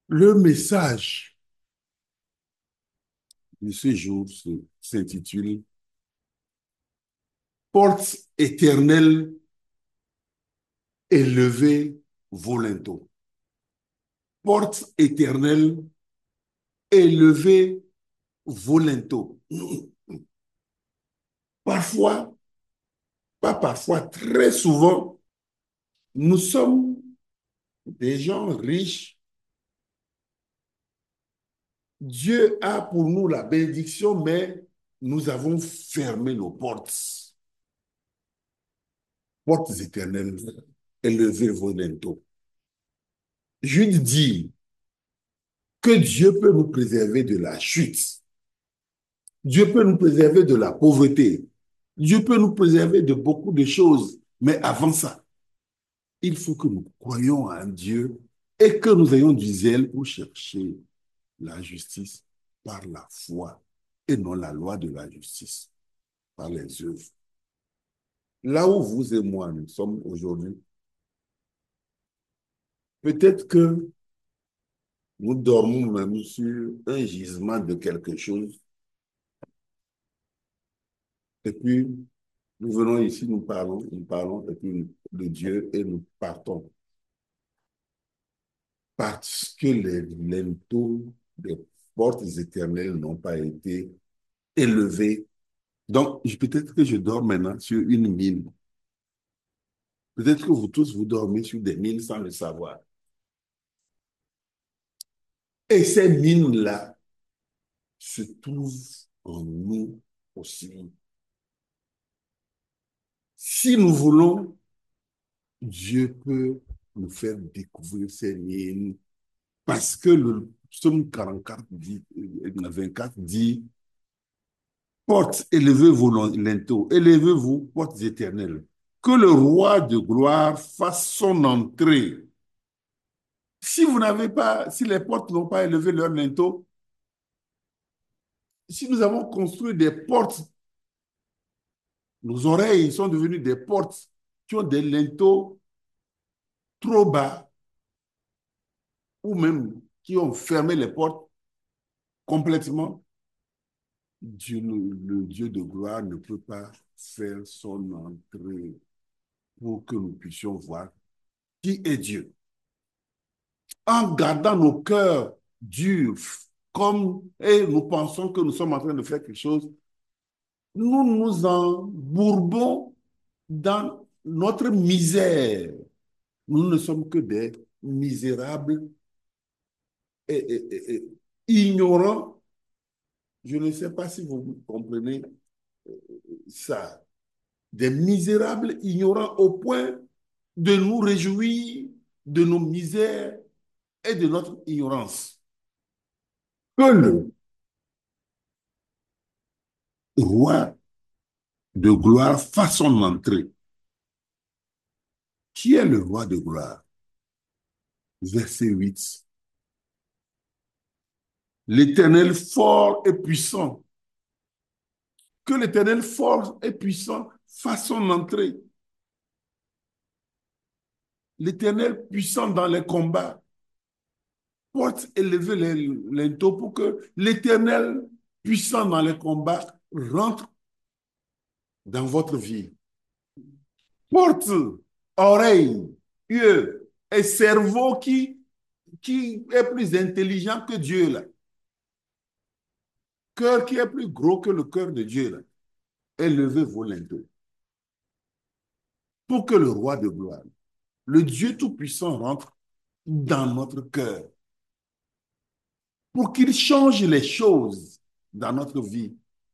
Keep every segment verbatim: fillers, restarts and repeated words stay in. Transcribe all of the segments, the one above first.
Le message de ce jour se- s'intitule Porte éternelle élevée volonto. Porte éternelle élevée volonto. Parfois, pas parfois, très souvent, nous sommes des gens riches. Dieu a pour nous la bénédiction, mais nous avons fermé nos portes. Portes éternelles élevées volonto. Jude dit que Dieu peut nous préserver de la chute. Dieu peut nous préserver de la pauvreté. Dieu peut nous préserver de beaucoup de choses. Mais avant ça, il faut que nous croyions en Dieu et que nous ayons du zèle pour chercher la justice par la foi et non la loi de la justice par les œuvres. Là où vous et moi nous sommes aujourd'hui, peut-être que nous dormons même sur un gisement de quelque chose et puis nous venons ici, nous parlons, nous parlons et puis de Dieu et nous partons. Parce que les linteaux des portes éternelles n'ont pas été élevés. Donc, peut-être que je dors maintenant sur une mine. Peut-être que vous tous, vous dormez sur des mines sans le savoir. Et ces mines-là se trouvent en nous aussi. Si nous voulons, Dieu peut nous faire découvrir ces mines parce que le psaume quarante-quatre dit, vingt-quatre dit portes, élevez vos linteaux, élevez-vous, portes éternelles. Que le roi de gloire fasse son entrée. Si vous n'avez pas, si les portes n'ont pas élevé leur linteau, si nous avons construit des portes, nos oreilles sont devenues des portes qui ont des linteaux trop bas ou même qui ont fermé les portes complètement, Dieu, le, le Dieu de gloire ne peut pas faire son entrée pour que nous puissions voir qui est Dieu. En gardant nos cœurs durs, comme et nous pensons que nous sommes en train de faire quelque chose, nous nous embourbons dans notre misère. Nous ne sommes que des misérables et, et, et, et ignorants. Je ne sais pas si vous comprenez ça. Des misérables ignorants au point de nous réjouir de nos misères et de notre ignorance. Que le roi de gloire fasse son entrée. Qui est le roi de gloire? Verset huit. L'Éternel fort et puissant. Que l'Éternel fort et puissant fasse son entrée. L'Éternel puissant dans les combats. Porte élever les linteaux pour que l'Éternel puissant dans les combats rentre dans votre vie. Porte, oreille, yeux et cerveau qui, qui est plus intelligent que Dieu là. Cœur qui est plus gros que le cœur de Dieu là. Élevez vos linteaux pour que le roi de gloire, le Dieu Tout-Puissant rentre dans notre cœur pour qu'il change les choses dans notre vie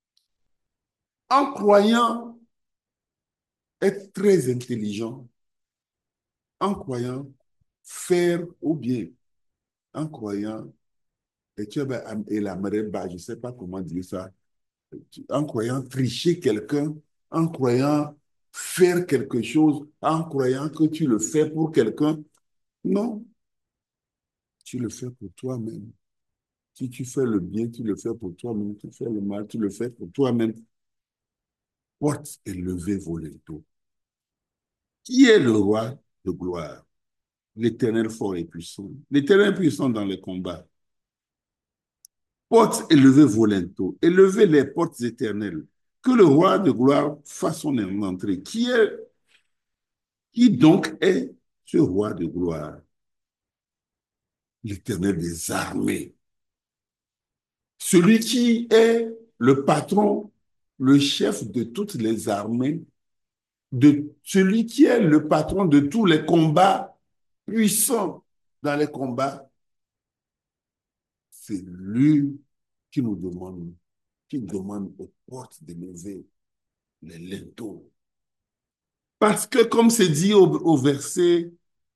en croyant être très intelligent, en croyant faire au bien, en croyant, et tu et la mareba, je ne sais pas comment dire ça, en croyant tricher quelqu'un, en croyant faire quelque chose, en croyant que tu le fais pour quelqu'un. Non, tu le fais pour toi-même. Si tu fais le bien, tu le fais pour toi-même. Si tu fais le mal, tu le fais pour toi-même. Porte et levez vos linteaux. Qui est le roi de gloire? L'Éternel fort et puissant. L'Éternel puissant dans les combats. Portes élevées volento. Élevez les portes éternelles. Que le roi de gloire fasse son entrée. Qui est, qui donc est ce roi de gloire? L'Éternel des armées. Celui qui est le patron, le chef de toutes les armées, de celui qui est le patron de tous les combats puissants dans les combats, c'est lui qui nous demande, qui demande aux portes de lever les linteaux. Parce que, comme c'est dit au, au verset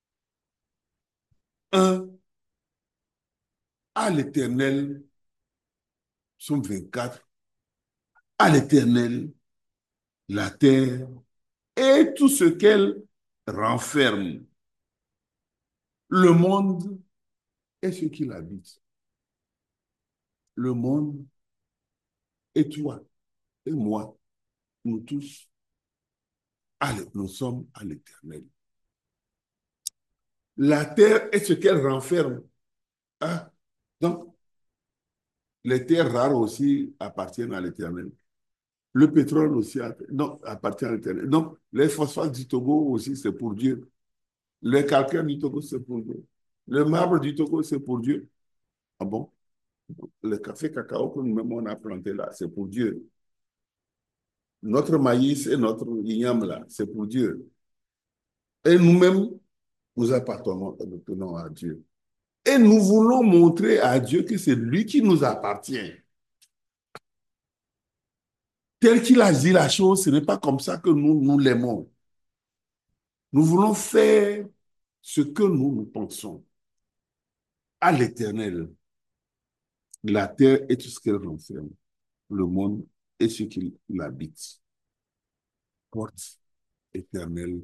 un, à l'Éternel, psaume vingt-quatre, à l'Éternel, la terre et tout ce qu'elle renferme, le monde et ce qui l'habite. Le monde et toi et moi, nous tous, allez, nous sommes à l'Éternel. La terre est ce qu'elle renferme. Hein? Donc, les terres rares aussi appartiennent à l'Éternel. Le pétrole aussi non, appartient à l'Éternel. Donc, les phosphates du Togo aussi, c'est pour Dieu. Le calcaire du Togo, c'est pour Dieu. Le marbre du Togo, c'est pour Dieu. Ah bon? Le café cacao que nous-mêmes on a planté là, c'est pour Dieu. Notre maïs et notre igname là, c'est pour Dieu. Et nous-mêmes, nous appartenons, appartenons à Dieu. Et nous voulons montrer à Dieu que c'est lui qui nous appartient. Tel qu'il a dit la chose, ce n'est pas comme ça que nous, nous l'aimons. Nous voulons faire ce que nous, nous pensons à l'Éternel. La terre et tout ce qu'elle renferme, le monde et ce qui l'habite. Porte éternelle,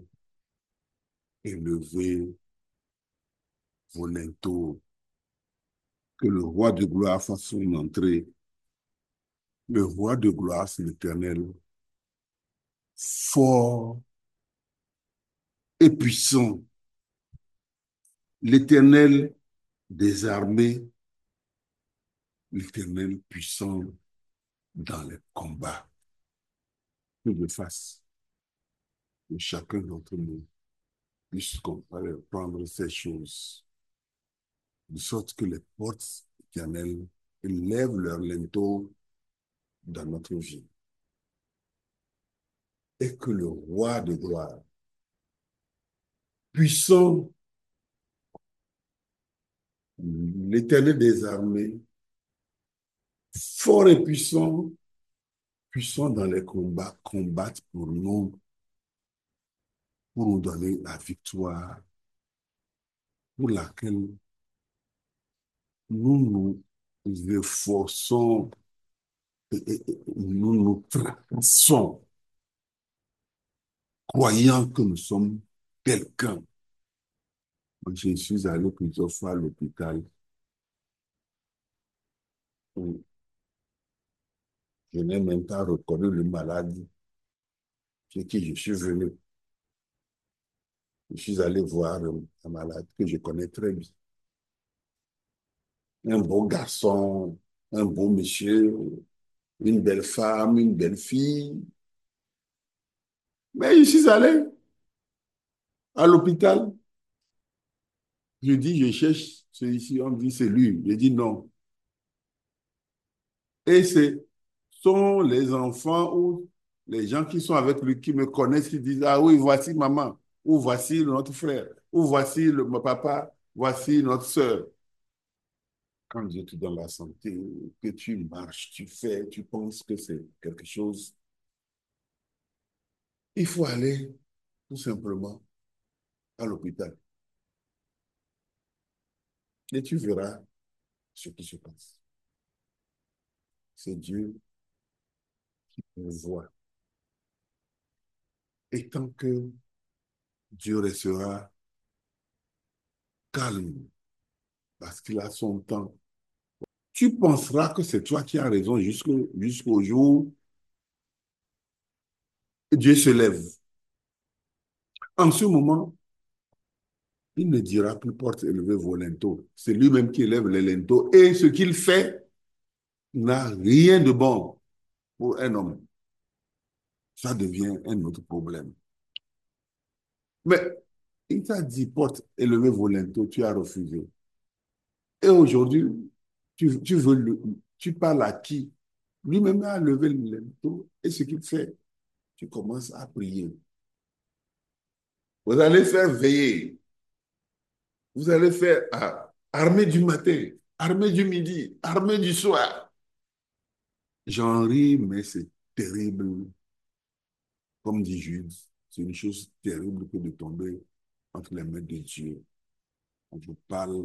élevée, vos linteaux, que le roi de gloire fasse son entrée. Le roi de gloire, c'est l'Éternel, fort et puissant. L'Éternel des armées, l'Éternel puissant dans les combats. Que je fasse que chacun d'entre nous puisse comprendre ces choses, de sorte que les portes éternelles lèvent leur linteau dans notre vie. Et que le roi de gloire, puissant, l'Éternel des armées, fort et puissant, puissant dans les combats, combattent pour nous, pour nous donner la victoire, pour laquelle nous nous efforçons et, et, et nous nous tracassons, croyant que nous sommes quelqu'un. Je suis allé plusieurs fois à l'hôpital où je n'ai même pas reconnu le malade chez qui je suis venu. Je suis allé voir un malade que je connais très bien. Un beau garçon, un beau monsieur, une belle femme, une belle fille. Mais je suis allé à l'hôpital. Je dis, je cherche celui-ci. On me dit, c'est lui. Je dis non. Et ce sont les enfants ou les gens qui sont avec lui, qui me connaissent, qui disent, ah oui, voici maman, ou voici notre frère, ou voici le, mon papa, voici notre soeur. Quand Dieu te donne la santé, que tu marches, tu fais, tu penses que c'est quelque chose, il faut aller tout simplement à l'hôpital. Et tu verras ce qui se passe. C'est Dieu qui nous voit. Et tant que Dieu restera calme, parce qu'il a son temps, tu penseras que c'est toi qui as raison jusqu'au jusqu'au jour où Dieu se lève. En ce moment, Il ne dira plus porte élevée vos linteaux. C'est lui-même qui élève les linteaux. Et ce qu'il fait n'a rien de bon pour un homme. Ça devient un autre problème. Mais il t'a dit porte élevée vos linteaux, tu as refusé. Et aujourd'hui, tu, tu veux le, tu parles à qui? Lui-même a levé le linteau. Et ce qu'il fait, tu commences à prier. Vous allez faire veiller. Vous allez faire ah, armée du matin, armée du midi, armée du soir. J'en ris, mais c'est terrible. Comme dit Jude, c'est une chose terrible que de tomber entre les mains de Dieu. On vous parle,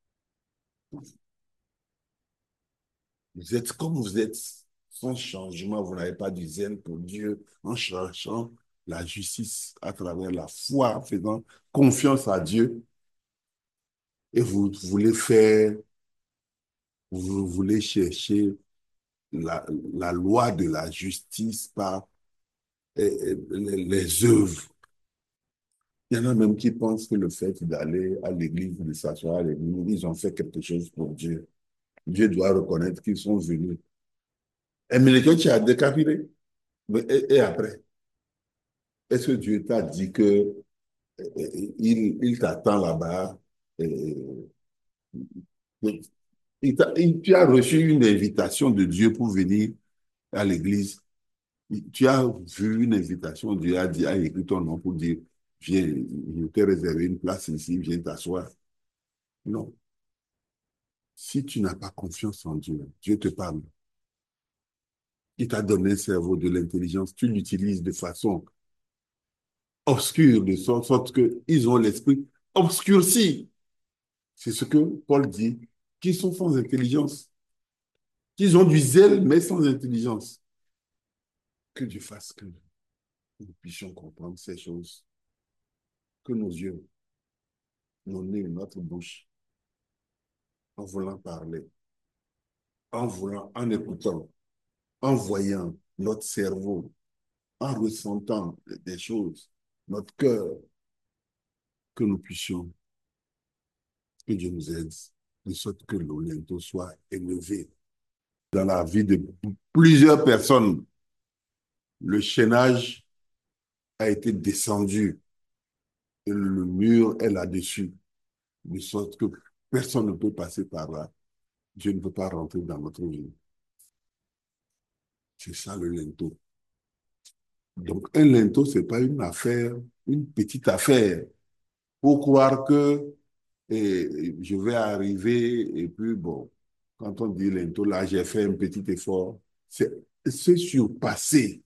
vous êtes comme vous êtes, sans changement, vous n'avez pas du zèle pour Dieu, en cherchant la justice à travers la foi, en faisant confiance à Dieu, et vous voulez faire, vous voulez chercher la, la loi de la justice par eh, les, les œuvres. Il y en a même qui pensent que le fait d'aller à l'église, de s'asseoir à l'église, ils ont fait quelque chose pour Dieu. Dieu doit reconnaître qu'ils sont venus. Et mais les tu as décapité. Mais, et, et après, est-ce que Dieu t'a dit que eh, il, il t'attend là-bas? eh, il t'a- il- tu as reçu une invitation de Dieu pour venir à l'église. Tu as vu une invitation, Dieu a dit, a écrit ton nom pour dire, viens, je t'ai réservé une place ici, viens t'asseoir. Non. Si tu n'as pas confiance en Dieu, Dieu te parle. Il t'a donné un cerveau, de l'intelligence, tu l'utilises de façon obscure, de sorte qu'ils ont l'esprit obscurci. C'est ce que Paul dit, qu'ils sont sans intelligence, qu'ils ont du zèle, mais sans intelligence. Que Dieu fasse que nous puissions comprendre ces choses, que nos yeux, nos nez, notre bouche, en voulant parler, en voulant, en écoutant, en voyant notre cerveau, en ressentant des choses, notre cœur, que nous puissions, que Dieu nous aide, de sorte que l'Olinto soit élevé. Dans la vie de plusieurs personnes, le chaînage a été descendu et le mur est là-dessus, de sorte que personne ne peut passer par là. Dieu ne peut pas rentrer dans notre vie. C'est ça le linteau. Donc, un linteau, ce n'est pas une affaire, une petite affaire, pour croire que et je vais arriver et puis bon, quand on dit linteau, là, j'ai fait un petit effort. C'est se surpasser.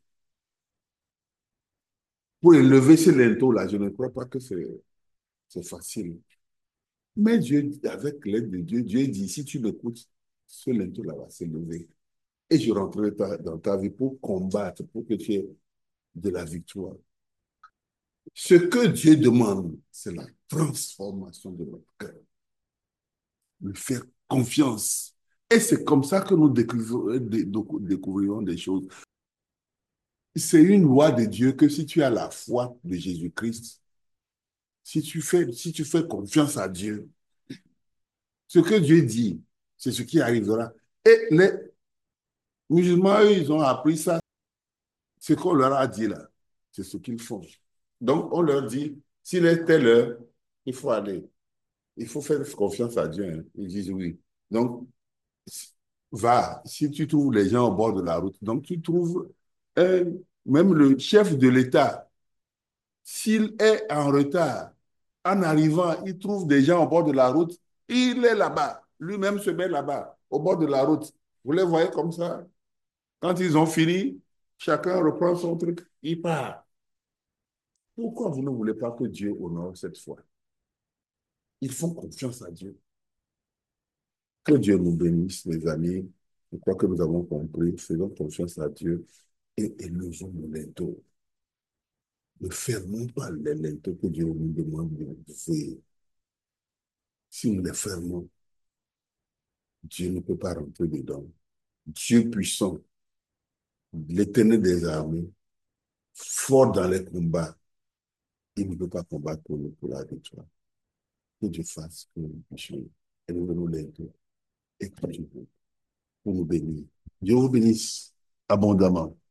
Pour élever ce linteau-là, je ne crois pas que c'est facile. Mais Dieu, avec l'aide de Dieu, Dieu dit, si tu m'écoutes, ce linteau-là va s'élever. Et je rentrerai dans ta vie pour combattre, pour que tu aies de la victoire. Ce que Dieu demande, c'est la transformation de notre cœur. Lui faire confiance. Et c'est comme ça que nous découvrirons des choses. C'est une loi de Dieu que si tu as la foi de Jésus-Christ, si tu fais, si tu fais confiance à Dieu, ce que Dieu dit, c'est ce qui arrivera. Et les musulmans, eux, ils ont appris ça. Ce qu'on leur a dit là, c'est ce qu'ils font. Donc, on leur dit, s'il est telle heure, il faut aller. Il faut faire confiance à Dieu. Hein. Ils disent oui. Donc, va, si tu trouves les gens au bord de la route, donc tu trouves un, même le chef de l'État, s'il est en retard, en arrivant, il trouve des gens au bord de la route, il est là-bas, lui-même se met là-bas, au bord de la route. Vous les voyez comme ça? Quand ils ont fini, chacun reprend son truc, il part. Pourquoi vous ne voulez pas que Dieu honore cette foi? Ils font confiance à Dieu. Que Dieu nous bénisse, mes amis. Je crois que nous avons compris. Faisons confiance à Dieu et élevons nos linteaux. Ne fermons pas les linteaux que Dieu nous demande de faire. Si nous les fermons, Dieu ne peut pas rentrer dedans. Dieu puissant, l'éternel des armées, fort dans les combats, il ne peut pas combattre pour nous pour la victoire. que Dieu fasse que nous puissions élever nos lèvres et que Dieu pour nous bénir. Dieu vous bénisse abondamment.